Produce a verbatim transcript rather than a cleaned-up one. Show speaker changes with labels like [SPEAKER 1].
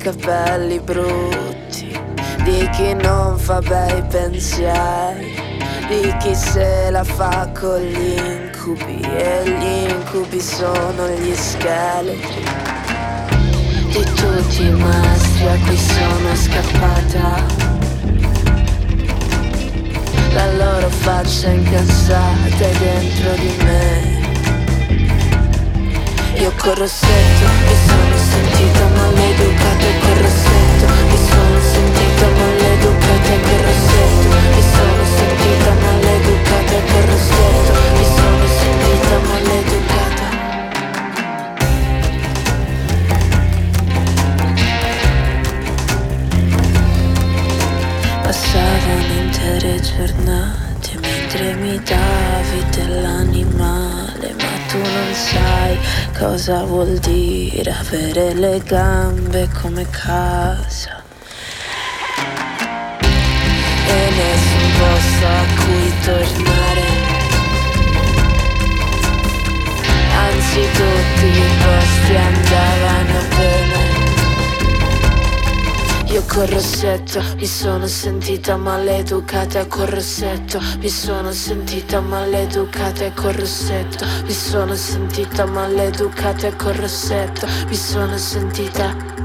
[SPEAKER 1] capelli brutti, di chi non fa bei pensieri, di chi se la fa con gli incubi e gli incubi sono gli scheletri di tutti i maestri a cui sono scappata. La loro faccia incansata è dentro di me. Io col rossetto mi sono sentita maleducata e col rossetto mi sono sentita maleducata e col rossetto mi sono sentita maleducata e col rossetto mi sono sentita maleducata. Passavano intere giornate mentre mi davi dell'animale, ma tu non sai cosa vuol dire avere le gambe come casa e nessun posto a cui tornare, anzi tutti i posti andavano bene. Io col rossetto mi sono sentita maleducata e col rossetto mi sono sentita maleducata e col rossetto mi sono sentita maleducata e col rossetto mi sono sentita